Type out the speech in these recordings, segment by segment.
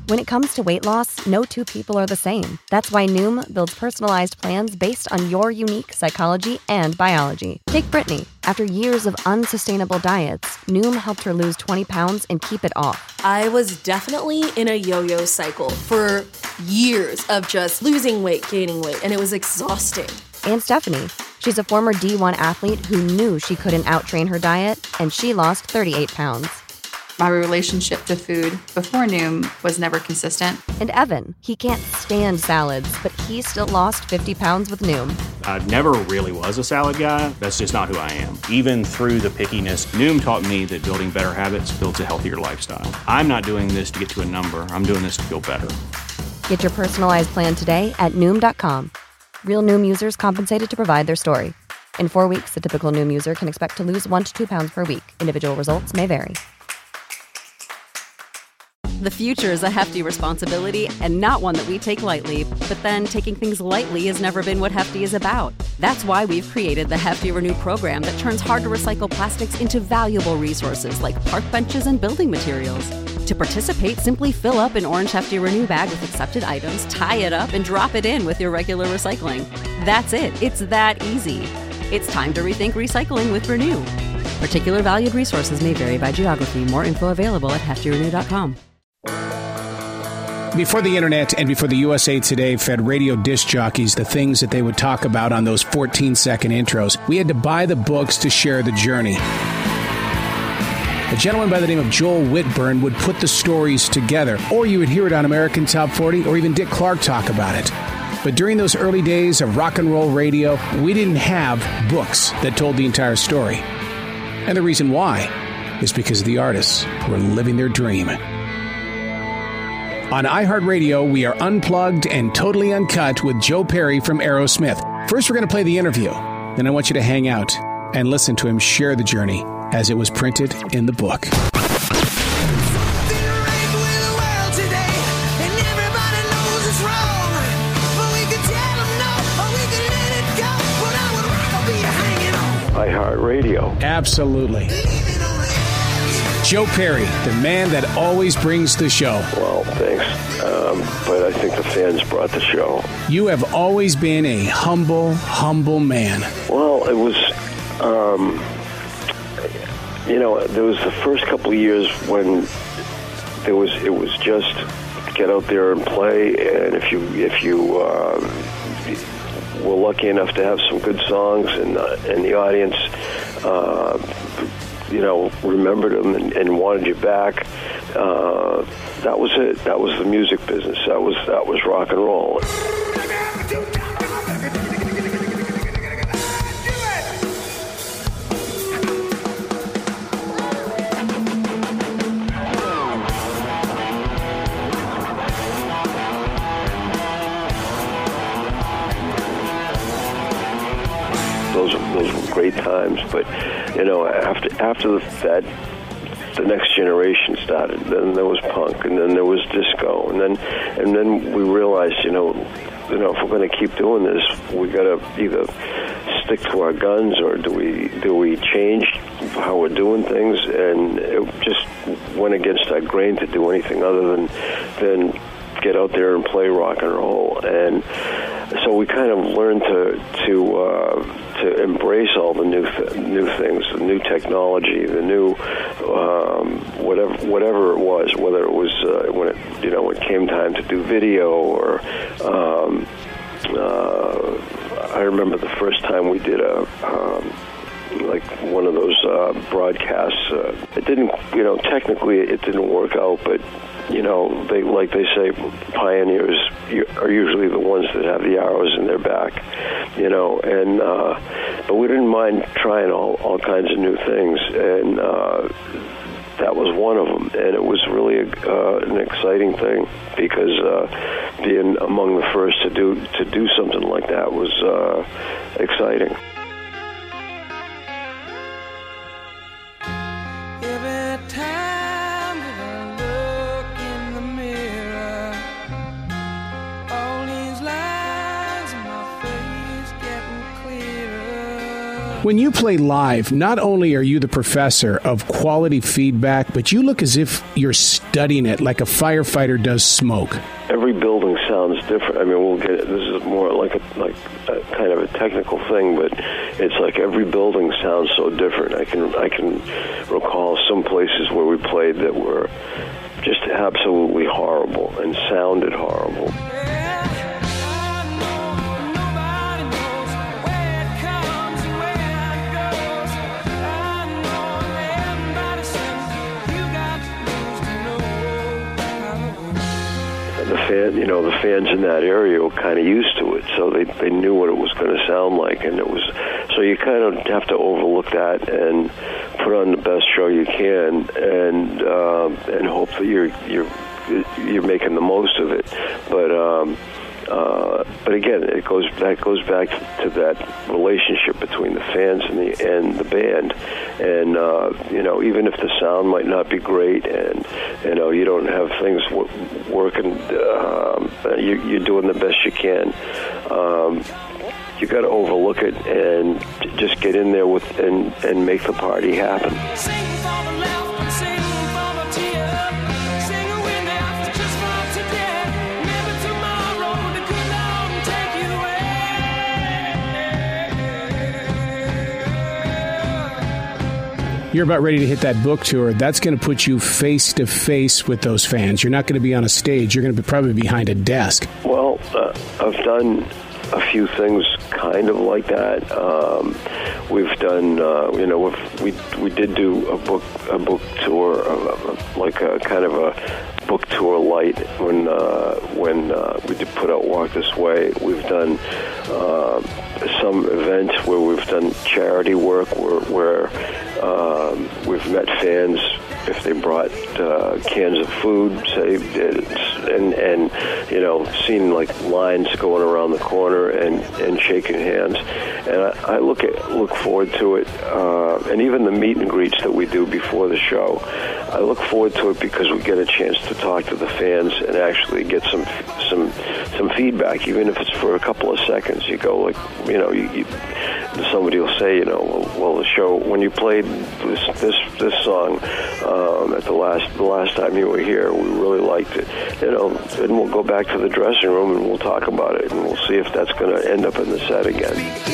When it comes to weight loss, no two people are the same. That's why Noom builds personalized plans based on your unique psychology and biology. Take Brittany. After years of unsustainable diets, Noom helped her lose 20 pounds and keep it off. I was definitely in a yo-yo cycle for years of just losing weight, gaining weight, and it was exhausting. And Stephanie. She's a former D1 athlete who knew she couldn't outtrain her diet, and she lost 38 pounds. My relationship to food before Noom was never consistent. And Evan, he can't stand salads, but he still lost 50 pounds with Noom. I never really was a salad guy. That's just not who I am. Even through the pickiness, Noom taught me that building better habits builds a healthier lifestyle. I'm not doing this to get to a number. I'm doing this to feel better. Get your personalized plan today at Noom.com. Real Noom users compensated to provide their story. In 4 weeks, the typical Noom user can expect to lose 1 to 2 pounds per week. Individual results may vary. The future is a hefty responsibility and not one that we take lightly. But then taking things lightly has never been what Hefty is about. That's why we've created the Hefty Renew program that turns hard-to-recycle plastics into valuable resources like park benches and building materials. To participate, simply fill up an orange Hefty Renew bag with accepted items, tie it up, and drop it in with your regular recycling. That's it. It's that easy. It's time to rethink recycling with Renew. Particular valued resources may vary by geography. More info available at heftyrenew.com. Before the internet and before the USA Today fed radio disc jockeys the things that they would talk about on those 14-second intros, we had to buy the books to share the journey. A gentleman by the name of Joel Whitburn would put the stories together, or you would hear it on American Top 40, or even Dick Clark talk about it. But during those early days of rock and roll radio, we didn't have books that told the entire story. And the reason why is because the artists were living their dream. On iHeartRadio, we are unplugged and totally uncut with Joe Perry from Aerosmith. First, we're going to play the interview. Then I want you to hang out and listen to him share the journey as it was printed in the book. iHeartRadio. Absolutely. Joe Perry, the man that always brings the show. Well, thanks. But I think the fans brought the show. You have always been a humble, humble man. Well, it was, there was the first couple of years when it was just get out there and play, and if you were lucky enough to have some good songs and the audience, remembered them and wanted you back. That was it. That was the music business. That was rock and roll. Those were great times, but after that, the next generation started. Then there was punk, and then there was disco, and then we realized, if we're going to keep doing this, we got to either stick to our guns, or do we change how we're doing things? And it just went against our grain to do anything other than get out there and play rock and roll. And so we kind of learned to embrace all the new things, the new technology, the new whatever it was, whether it was when it came time to do video, or I remember the first time we did like one of those broadcasts. It didn't, technically it didn't work out, but they say, pioneers are usually the ones that have the arrows in their back, but we didn't mind trying all kinds of new things, and that was one of them, and it was really an exciting thing, because being among the first to do something like that was exciting. When you play live, not only are you the professor of quality feedback, but you look as if you're studying it like a firefighter does smoke. Every building sounds different. I mean, this is more like a kind of a technical thing, but it's like every building sounds so different. I can recall some places where we played that were just absolutely horrible and sounded horrible. The fans in that area were kind of used to it, so they knew what it was going to sound like, and it was so you kind of have to overlook that and put on the best show you can, and hope that you're making the most of it. But again, that goes back to that relationship between the fans and the band, and even if the sound might not be great, and you don't have things working, you're doing the best you can. You got to overlook it and just get in there and make the party happen. You're about ready to hit that book tour. That's going to put you face to face with those fans. You're not going to be on a stage. You're going to be probably behind a desk. Well, I've done a few things kind of like that. We've done, we did do a book tour, like a kind of a book tour light when we did put out Walk This Way. We've done some events where we've done charity work where we've met fans if they brought cans of food, say, and seen like lines going around the corner and shaking hands. And I look forward to it, and even the meet and greets that we do before the show, I look forward to it because we get a chance to talk to the fans and actually get some feedback, even if it's for a couple of seconds. You go like, somebody will say, well, the show when you played this song at the last time you were here, we really liked it. And we'll go back to the dressing room and we'll talk about it, and we'll see if that's going to end up in the set again.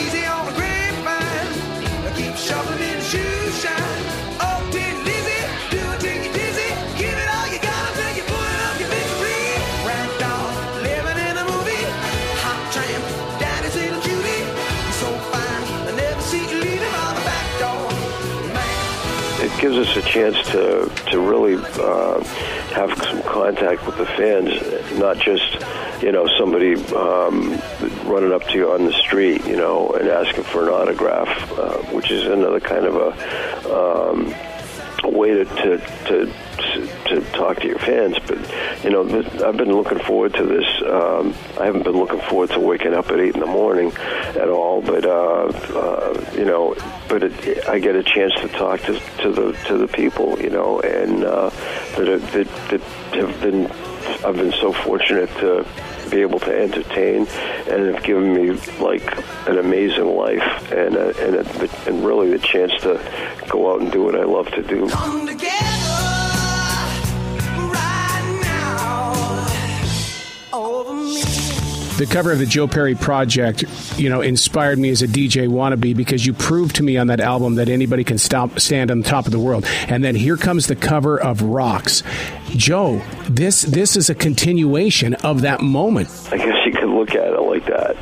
It gives us a chance to really have some contact with the fans, not just somebody running up to you on the street, and asking for an autograph, which is another kind of a way to talk to your fans. But I've been looking forward to this. I haven't been looking forward to waking up at 8 in the morning at all, but I get a chance to talk to the people, and that have been. I've been so fortunate to be able to entertain, and have given me like an amazing life, and really the chance to go out and do what I love to do. Come together right now over me. The cover of the Joe Perry Project, inspired me as a DJ wannabe, because you proved to me on that album that anybody can stand on the top of the world. And then here comes the cover of Rocks. Joe, this is a continuation of that moment. I guess you could look at it like that.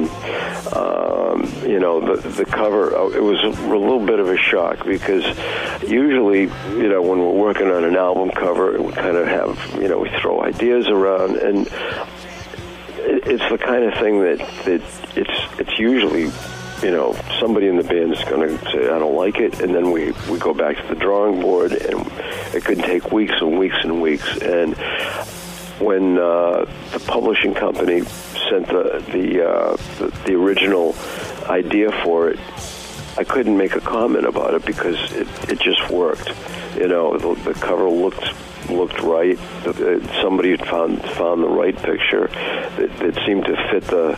The cover, it was a little bit of a shock, because usually, when we're working on an album cover, we kind of have, we throw ideas around, and it's the kind of thing that it's usually, somebody in the band is going to say, I don't like it, and then we go back to the drawing board, and it could take weeks and weeks and weeks. And when the publishing company sent the original idea for it, I couldn't make a comment about it because it just worked. The cover looked looked right. Somebody had found the right picture that seemed to fit the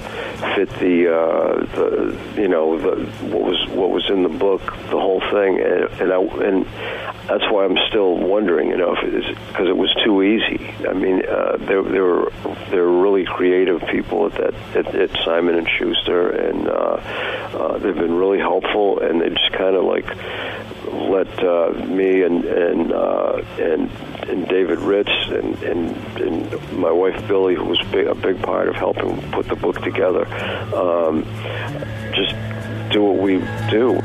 what was in the book, the whole thing, and that's why I'm still wondering, if because it was too easy. I mean, they were really creative people at Simon and Schuster, and they've been really helpful, and they just kind of like let me and David Ritz and my wife Billy, who was a big part of helping put the book together, just do what we do.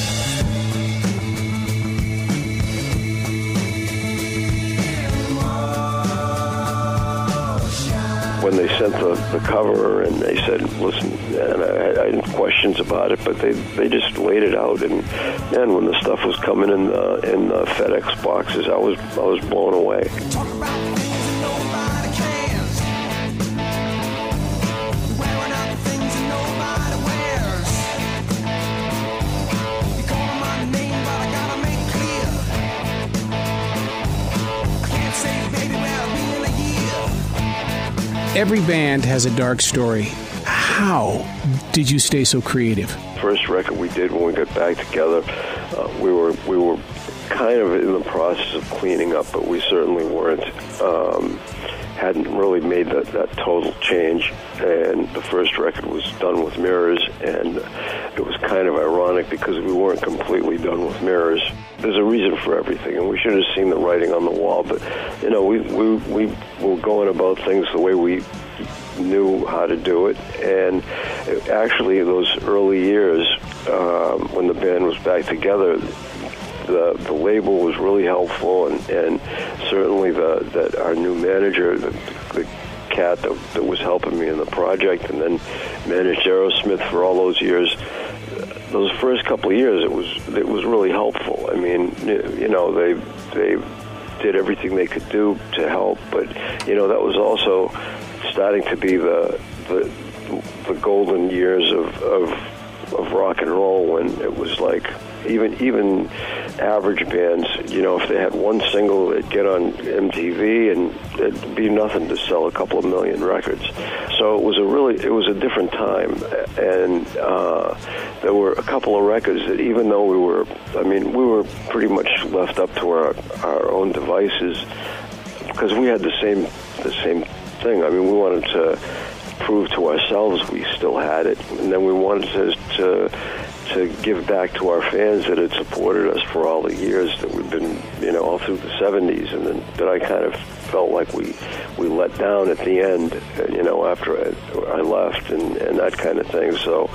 When they sent the cover and they said, listen, and I had questions about it, but they just laid it out, and when the stuff was coming in the FedEx boxes, I was blown away. Every band has a dark story. How did you stay so creative? First record we did when we got back together, we were kind of in the process of cleaning up, but we certainly weren't. Hadn't really made that total change, and the first record was done with Mirrors, and it was kind of ironic because we weren't completely done with Mirrors. There's a reason for everything, and we should have seen the writing on the wall, but we were going about things the way we knew how to do it, and actually those early years when the band was back together, the label was really helpful, and certainly that our new manager, the cat that was helping me in the project, and then managed Aerosmith for all those years. Those first couple of years, it was really helpful. I mean, they did everything they could do to help, but that was also starting to be the golden years of rock and roll, when it was like even average bands, if they had one single, they'd get on MTV and it'd be nothing to sell a couple of million records. So it was a different time, and there were a couple of records that, even though we were pretty much left up to our own devices, because we had the same thing. I mean, we wanted to prove to ourselves we still had it, and then we wanted to give back to our fans that had supported us for all the years that we've been, all through the 70s, and then that I kind of felt like we let down at the end, after I left and that kind of thing. So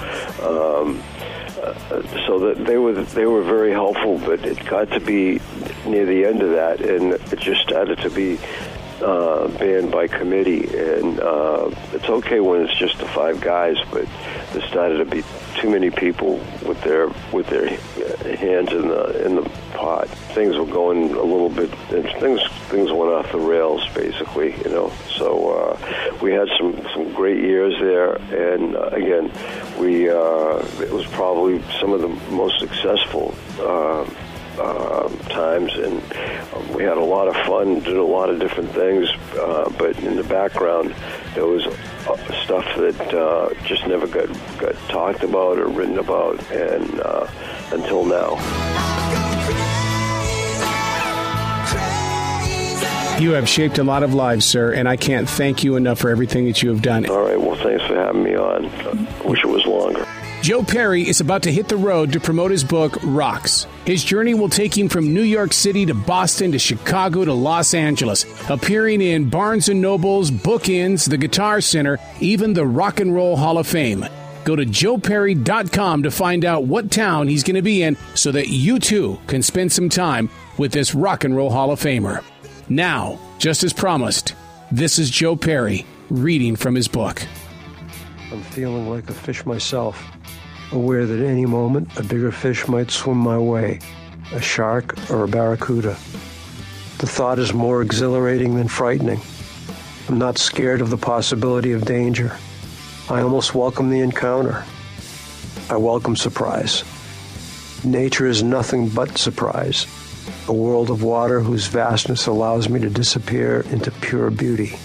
that they were very helpful, but it got to be near the end of that, and it just started to be band by committee, and it's okay when it's just the five guys, but there started to be too many people with their hands in the pot. Things were going a little bit, and things went off the rails, basically, So we had some great years there, and again, it was probably some of the most successful times, and we had a lot of fun, did a lot of different things, but in the background there was stuff that just never got talked about or written about, and until now. You have shaped a lot of lives, sir, and I can't thank you enough for everything that you have done. All right, well, thanks for having me on. I wish it was longer. Joe Perry is about to hit the road to promote his book, Rocks. His journey will take him from New York City to Boston to Chicago to Los Angeles, appearing in Barnes & Noble's, Bookends, the Guitar Center, even the Rock and Roll Hall of Fame. Go to joeperry.com to find out what town he's going to be in so that you, too, can spend some time with this Rock and Roll Hall of Famer. Now, just as promised, this is Joe Perry reading from his book. I'm feeling like a fish myself, aware that at any moment a bigger fish might swim my way, a shark or a barracuda. The thought is more exhilarating than frightening. I'm not scared of the possibility of danger. I almost welcome the encounter. I welcome surprise. Nature is nothing but surprise. a world of water whose vastness allows me to disappear into pure beauty.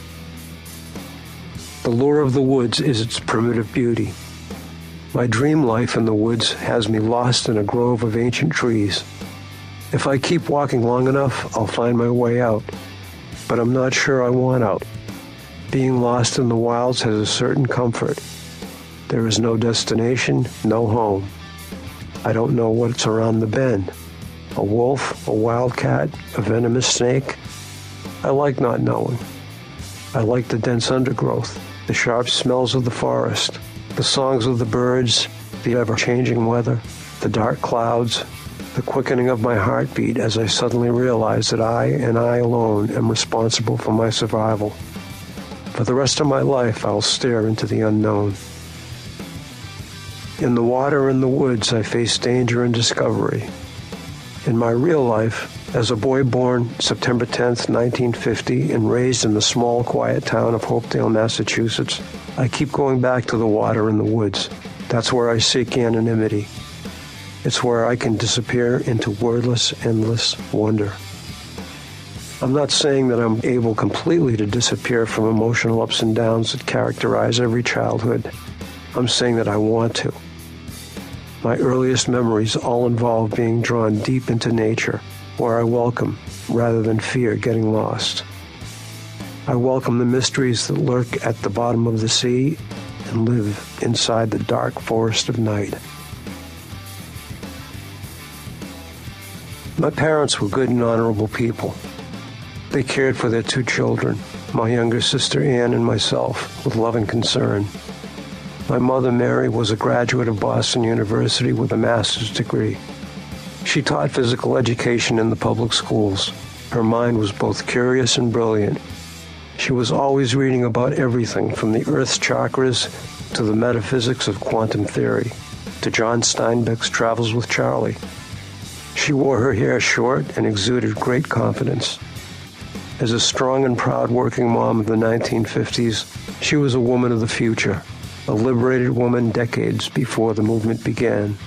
The lure of the woods is its primitive beauty. My dream life in the woods has me lost in a grove of ancient trees. If I keep walking long enough, I'll find my way out, but I'm not sure I want out. Being lost in the wilds has a certain comfort. There is no destination, no home. I don't know what's around the bend. A wolf, a wildcat, a venomous snake. I like not knowing. I like the dense undergrowth, the sharp smells of the forest, the songs of the birds, the ever-changing weather, the dark clouds, the quickening of my heartbeat as I suddenly realize that I and I alone am responsible for my survival. For the rest of my life, I'll stare into the unknown. In the water and the woods, I face danger and discovery. In my real life, as a boy born September 10th, 1950, and raised in the small, quiet town of Hopedale, Massachusetts, I keep going back to the water and the woods. That's where I seek anonymity. It's where I can disappear into wordless, endless wonder. I'm not saying that I'm able completely to disappear from emotional ups and downs that characterize every childhood. I'm saying that I want to. My earliest memories all involve being drawn deep into nature, where I welcome, rather than fear, getting lost. I welcome the mysteries that lurk at the bottom of the sea and live inside the dark forest of night. My parents were good and honorable people. They cared for their two children, my younger sister Anne and myself, with loving concern. My mother, Mary, was a graduate of Boston University with a master's degree. She taught physical education in the public schools. Her mind was both curious and brilliant. She was always reading about everything from the Earth's chakras to the metaphysics of quantum theory, to John Steinbeck's Travels with Charlie. She wore her hair short and exuded great confidence. As a strong and proud working mom of the 1950s, she was a woman of the future, a liberated woman decades before the movement began.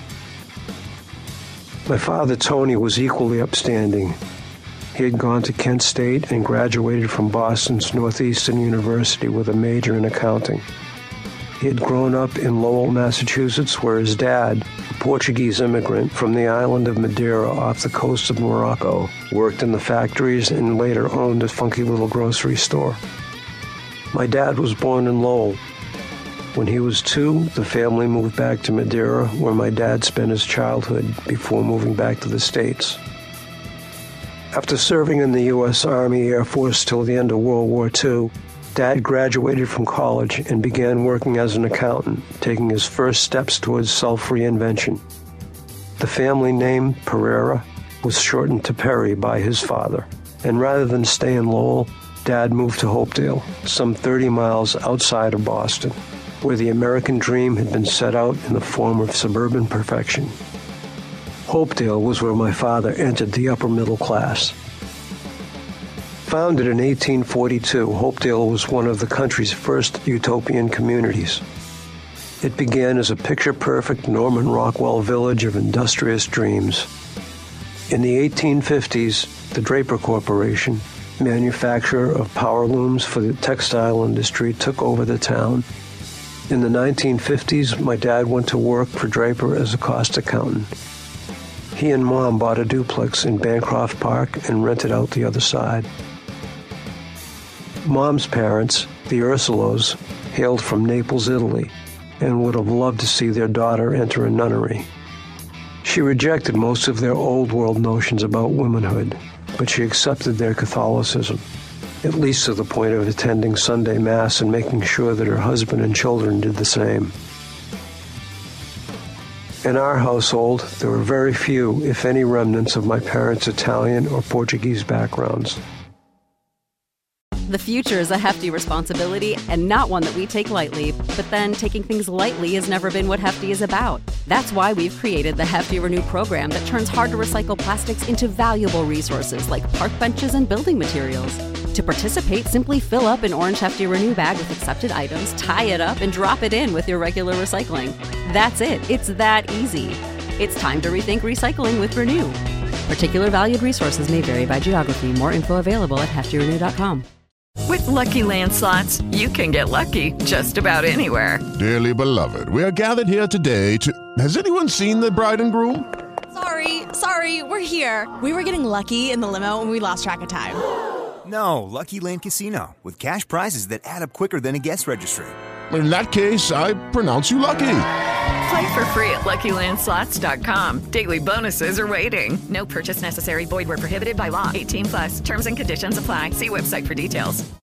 My father, Tony, was equally upstanding. He had gone to Kent State and graduated from Boston's Northeastern University with a major in accounting. He had grown up in Lowell, Massachusetts, where his dad, a Portuguese immigrant from the island of Madeira off the coast of Morocco, worked in the factories and later owned a funky little grocery store. My dad was born in Lowell. When he was 2, the family moved back to Madeira, where my dad spent his childhood before moving back to the States. After serving in the U.S. Army Air Force till the end of World War II, Dad graduated from college and began working as an accountant, taking his first steps towards self-reinvention. The family name, Pereira, was shortened to Perry by his father, and rather than stay in Lowell, Dad moved to Hopedale, some 30 miles outside of Boston, where the American dream had been set out in the form of suburban perfection. Hopedale was where my father entered the upper middle class. Founded in 1842, Hopedale was one of the country's first utopian communities. It began as a picture-perfect Norman Rockwell village of industrious dreams. In the 1850s, the Draper Corporation, manufacturer of power looms for the textile industry, took over the town. In the 1950s, my dad went to work for Draper as a cost accountant. He and Mom bought a duplex in Bancroft Park and rented out the other side. Mom's parents, the Ursulos, hailed from Naples, Italy, and would have loved to see their daughter enter a nunnery. She rejected most of their old world notions about womanhood, but she accepted their Catholicism, at least to the point of attending Sunday Mass and making sure that her husband and children did the same. In our household, there were very few, if any, remnants of my parents' Italian or Portuguese backgrounds. The future is a hefty responsibility and not one that we take lightly, but then taking things lightly has never been what Hefty is about. That's why we've created the Hefty Renew program that turns hard-to-recycle plastics into valuable resources like park benches and building materials. To participate, simply fill up an orange Hefty Renew bag with accepted items, tie it up, and drop it in with your regular recycling. That's it. It's that easy. It's time to rethink recycling with Renew. Particular valued resources may vary by geography. More info available at heftyrenew.com. With Lucky Land Slots, you can get lucky just about anywhere. Dearly beloved, we are gathered here today to... Has anyone seen the bride and groom? Sorry, we're here. We were getting lucky in the limo and we lost track of time. No, Lucky Land Casino, with cash prizes that add up quicker than a guest registry. In that case, I pronounce you lucky. Play for free at LuckyLandSlots.com. Daily bonuses are waiting. No purchase necessary. Void where prohibited by law. 18+. Terms and conditions apply. See website for details.